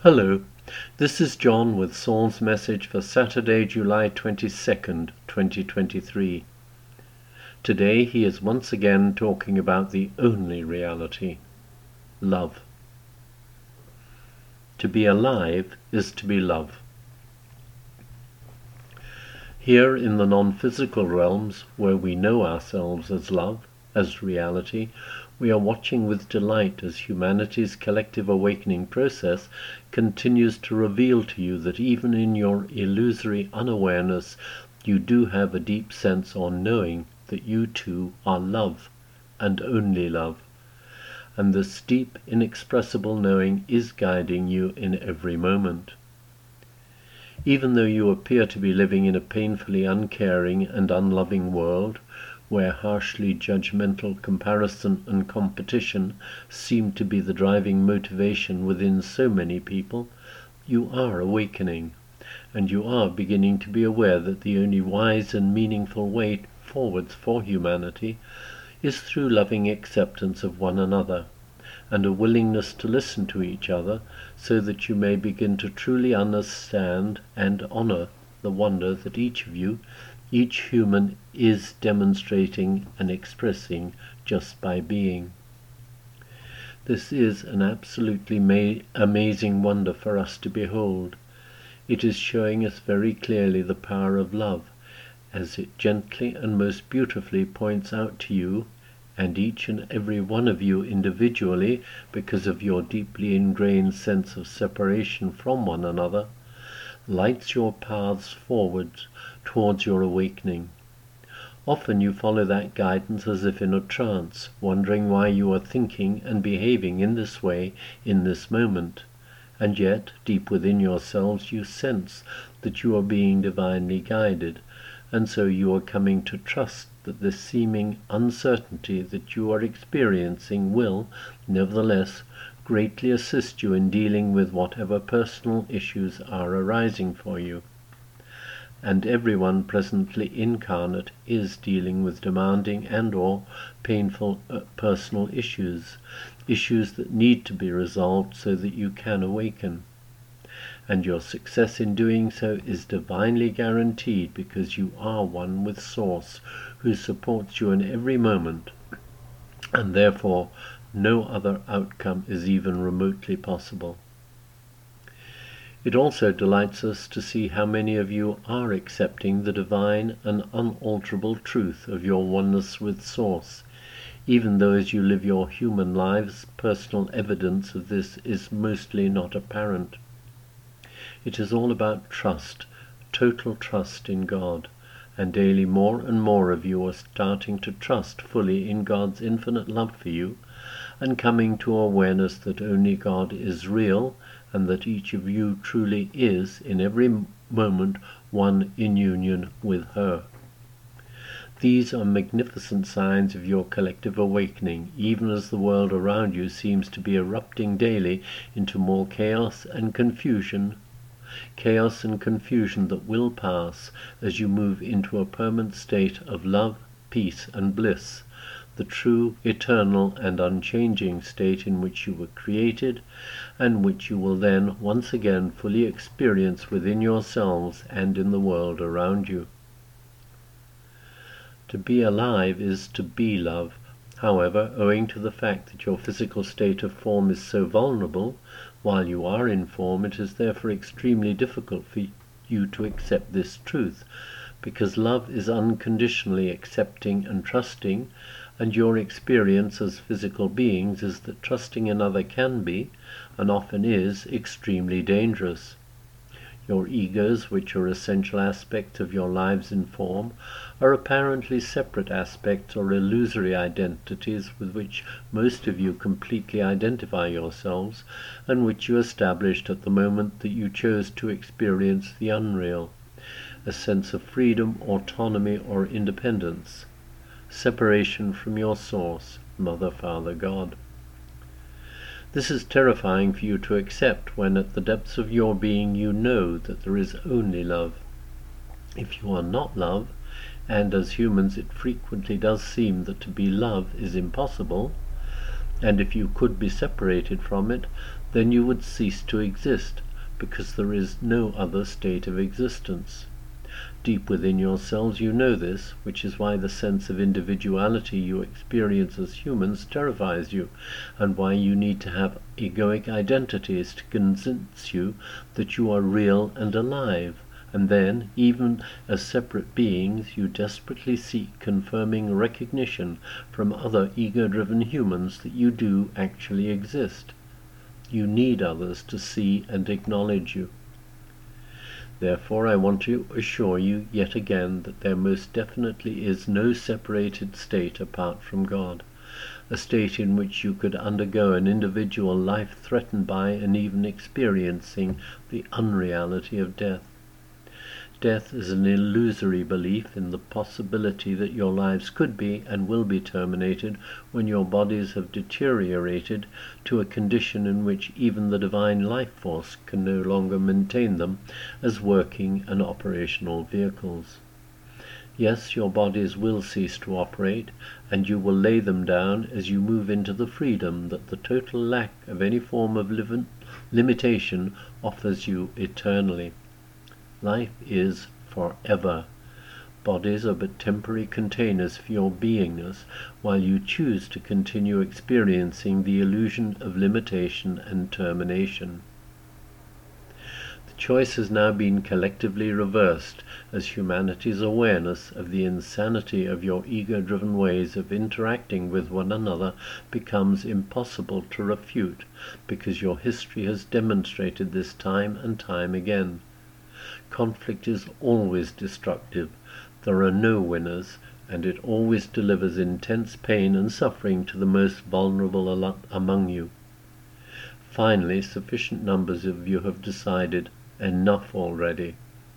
Hello, this is John with Saul's message for Saturday, July 22nd, 2023. Today he is once again talking about the only reality, love. To be alive is to be love. Here in the non-physical realms, where we know ourselves as love, as reality, we are watching with delight as humanity's collective awakening process continues to reveal to you that even in your illusory unawareness, you do have a deep sense or knowing that you too are love, and only love. And this deep, inexpressible knowing is guiding you in every moment. Even though you appear to be living in a painfully uncaring and unloving world, where harshly judgmental comparison and competition seem to be the driving motivation within so many people, you are awakening, and you are beginning to be aware that the only wise and meaningful way forwards for humanity is through loving acceptance of one another, and a willingness to listen to each other so that you may begin to truly understand and honor the wonder that each of you, each human, is demonstrating and expressing just by being. This is an absolutely amazing wonder for us to behold. It is showing us very clearly the power of love, as it gently and most beautifully points out to you, and each and every one of you individually, because of your deeply ingrained sense of separation from one another, lights your paths forward towards your awakening. Often you follow that guidance as if in a trance, wondering why you are thinking and behaving in this way in this moment, and yet deep within yourselves you sense that you are being divinely guided, and so you are coming to trust that this seeming uncertainty that you are experiencing will, nevertheless, greatly assist you in dealing with whatever personal issues are arising for you. And everyone presently incarnate is dealing with demanding and or painful personal issues that need to be resolved so that you can awaken. And your success in doing so is divinely guaranteed because you are one with Source, who supports you in every moment, and therefore no other outcome is even remotely possible. It also delights us to see how many of you are accepting the divine and unalterable truth of your oneness with Source, even though as you live your human lives, personal evidence of this is mostly not apparent. It is all about trust, total trust in God, and daily more and more of you are starting to trust fully in God's infinite love for you, and coming to awareness that only God is real, and that each of you truly is, in every moment, one in union with her. These are magnificent signs of your collective awakening, even as the world around you seems to be erupting daily into more chaos and confusion that will pass as you move into a permanent state of love, peace, and bliss, the true, eternal, and unchanging state in which you were created, and which you will then once again fully experience within yourselves and in the world around you. To be alive is to be love. However, owing to the fact that your physical state of form is so vulnerable, while you are in form, it is therefore extremely difficult for you to accept this truth, because love is unconditionally accepting and trusting, and your experience as physical beings is that trusting another can be, and often is, extremely dangerous. Your egos, which are essential aspects of your lives in form, are apparently separate aspects or illusory identities with which most of you completely identify yourselves, and which you established at the moment that you chose to experience the unreal, a sense of freedom, autonomy, or independence, separation from your Source, Mother, Father, God. This is terrifying for you to accept when at the depths of your being you know that there is only love. If you are not love, and as humans it frequently does seem that to be love is impossible, And if you could be separated from it, then you would cease to exist, because there is no other state of existence. Deep within yourselves you know this, which is why the sense of individuality you experience as humans terrifies you, and why you need to have egoic identities to convince you that you are real and alive. And then, even as separate beings, you desperately seek confirming recognition from other ego-driven humans that you do actually exist. You need others to see and acknowledge you. Therefore, I want to assure you yet again that there most definitely is no separated state apart from God, a state in which you could undergo an individual life threatened by and even experiencing the unreality of death. Death is an illusory belief in the possibility that your lives could be and will be terminated when your bodies have deteriorated to a condition in which even the divine life force can no longer maintain them as working and operational vehicles. Yes, your bodies will cease to operate, and you will lay them down as you move into the freedom that the total lack of any form of limitation offers you eternally. Life is forever. Bodies are but temporary containers for your beingness, while you choose to continue experiencing the illusion of limitation and termination. The choice has now been collectively reversed as humanity's awareness of the insanity of your ego-driven ways of interacting with one another becomes impossible to refute, because your history has demonstrated this time and time again. Conflict is always destructive. There are no winners, and it always delivers intense pain and suffering to the most vulnerable among you. Finally, sufficient numbers of you have decided enough already.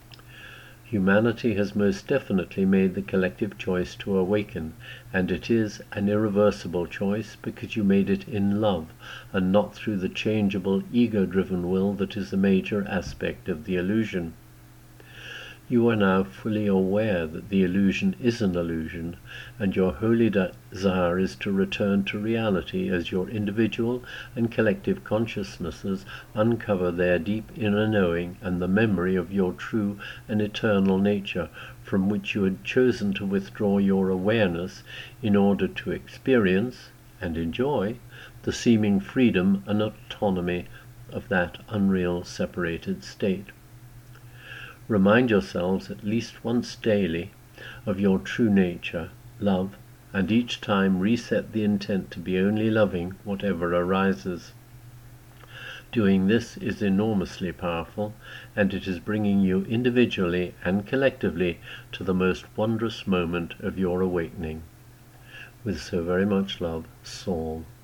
Humanity has most definitely made the collective choice to awaken, and it is an irreversible choice because you made it in love and not through the changeable ego-driven will that is a major aspect of the illusion. You are now fully aware that the illusion is an illusion, and your holy desire is to return to reality as your individual and collective consciousnesses uncover their deep inner knowing and the memory of your true and eternal nature, from which you had chosen to withdraw your awareness in order to experience and enjoy the seeming freedom and autonomy of that unreal separated state. Remind yourselves at least once daily of your true nature, love, and each time reset the intent to be only loving whatever arises. Doing this is enormously powerful, and it is bringing you individually and collectively to the most wondrous moment of your awakening. With so very much love, Saul.